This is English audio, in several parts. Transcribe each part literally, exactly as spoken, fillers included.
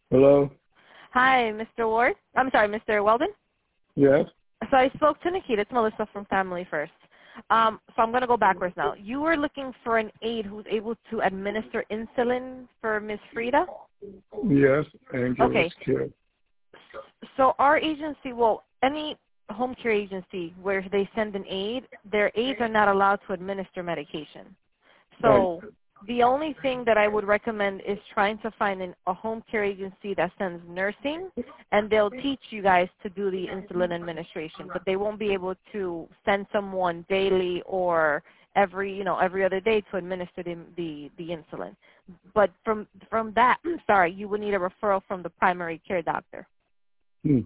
Hello? Hi, Mister Ward. I'm sorry, Mister Weldon. Yes? So I spoke to Nikita. It's Melissa from Family First. Um, so I'm going to go backwards now. You were looking for an aide who's able to administer insulin for Miss Frida? Yes, and give Okay. us care. So our agency, well, any home care agency where they send an aide, their aides are not allowed to administer medication. So Right. the only thing that I would recommend is trying to find an, a home care agency that sends nursing, and they'll teach you guys to do the insulin administration. But they won't be able to send someone daily or every, you know, every other day to administer the the, the insulin. But from from that, sorry, you would need a referral from the primary care doctor. Hmm.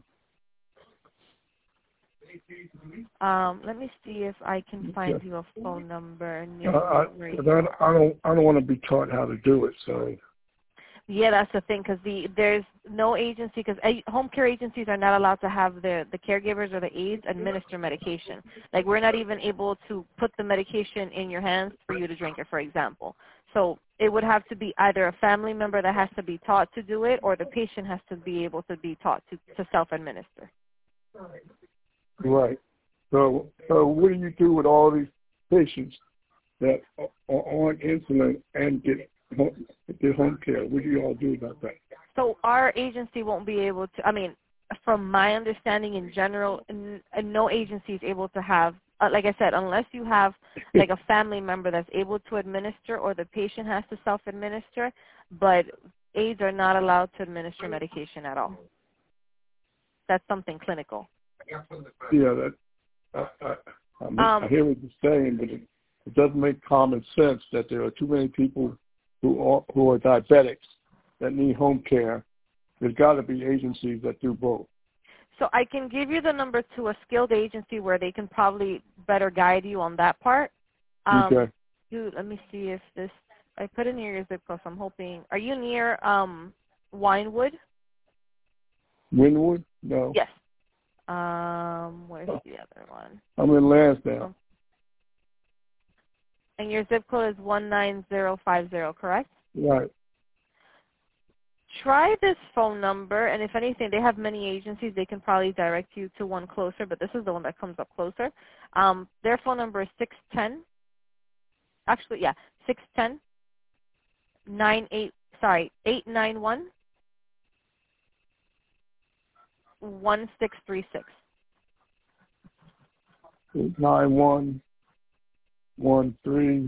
Um, let me see if I can find you a phone number near Uh, I, where you I don't, are. I don't, I don't want to be taught how to do it, so. Yeah, that's the thing, because the there's no agency, because home care agencies are not allowed to have the the caregivers or the aides administer medication. Like, we're not even able to put the medication in your hands for you to drink it, for example. So it would have to be either a family member that has to be taught to do it, or the patient has to be able to be taught to, to self-administer. Right. So, so what do you do with all these patients that are on insulin and get home, get home care? What do you all do about that? So our agency won't be able to, I mean, from my understanding in general, n- no agency is able to have, uh, like I said, unless you have like a family member that's able to administer or the patient has to self-administer, but aides are not allowed to administer medication at all. That's something clinical. Yeah, that, I, I, I, mean, Um, I hear what you're saying, but it, it doesn't make common sense that there are too many people who are, who are diabetics that need home care. There's got to be agencies that do both. So I can give you the number to a skilled agency where they can probably better guide you on that part. Um, Okay. dude, let me see if this, I put in here your zip code, so I'm hoping, are you near um, Winewood? Winwood? No. Yes. Um, where's Oh, the other one? I'm in Lansdowne. And your zip code is one nine zero five zero, correct? Right. Try this phone number, and if anything, they have many agencies. They can probably direct you to one closer, but this is the one that comes up closer. Um, their phone number is six one zero, actually, yeah, six one zero, nine eight, sorry, eight nine one, one six three six. Eight nine one one three.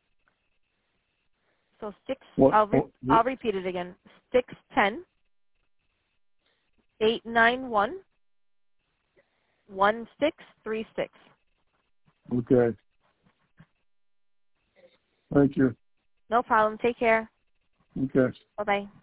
So six, What? I'll, re- what I'll repeat it again, six one zero, eight nine one, one six three six. okay. Thank you. No problem. Take care. Okay. Bye-bye.